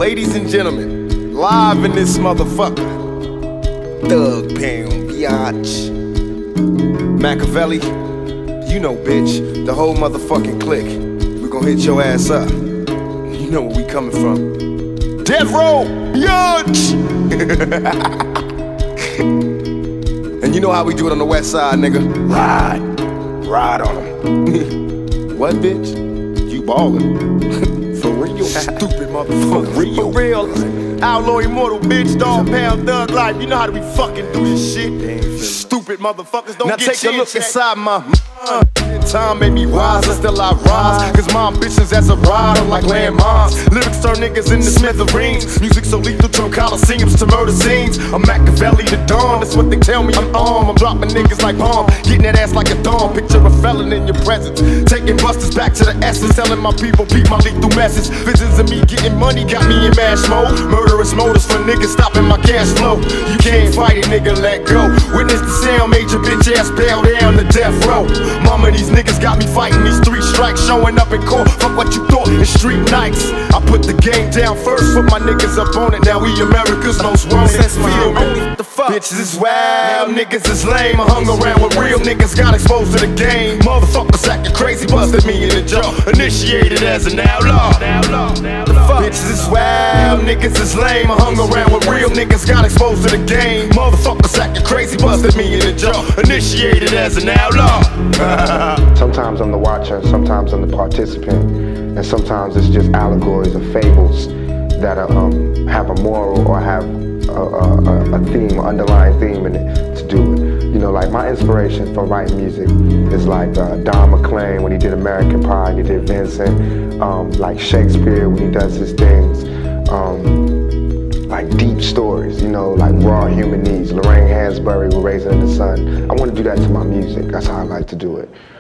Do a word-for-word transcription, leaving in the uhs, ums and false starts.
Ladies and gentlemen, live in this motherfucker, Thug Pound Biatch, Machiavelli, you know bitch, the whole motherfucking clique. We gon' hit your ass up. You know where we coming from. Death Row, Biatch! And you know how we do it on the west side, nigga. Ride, ride on them. What, bitch? You ballin'. For real, stupid motherfucker. For real, for real. Outlaw immortal, bitch, dog pound, thug life. You know how do we fucking do this shit? Stupid motherfuckers don't now get take a look check. Inside my uh, time made me wiser, still I rise. Cause my ambitions as a rider like landmines. Lyrics turn niggas into smithereens. Music so lethal, turn coliseums to murder scenes. I'm Machiavelli the Dawn, that's what they tell me I'm on. I'm dropping niggas like bomb, getting that ass like a dawn. Picture a felon in your presence, taking busters back to the essence. Telling my people, peep my lethal message. Visions of me getting money got me in mash mode. Murderous motives for niggas stopping my cash flow. You can't fight it, nigga, let go. Witness the sound, made your bitch ass bail down to death row. Mama, these niggas got me fighting these three strikes, showing up in court. Fuck what you thought in street nights. I put the game down first, put my niggas up on it. Now we America's most wanted. Feel me? The fuck? Bitches is wild, niggas is lame. I hung around with real niggas, got exposed to the game. Motherfuckers acting crazy, busted me in the jaw. Initiated as an outlaw. The fuck? Bitches is wild, niggas is lame. I hung around with real niggas, got exposed to the game. Motherfuckers acting crazy, busted me in the jaw. Initiated as an outlaw. Sometimes I'm the watcher, sometimes I'm the participant, and sometimes it's just allegories or fables that are, um, have a moral or have a, a, a theme, or underlying theme in it to do it. You know, like my inspiration for writing music is like uh, Don McLean when he did American Pie, he did Vincent, um, like Shakespeare when he does his things, um, like deep stories, you know, like raw human needs. Lorraine Hansberry with Raisin in the Sun. I want to do that to my music. That's how I like to do it.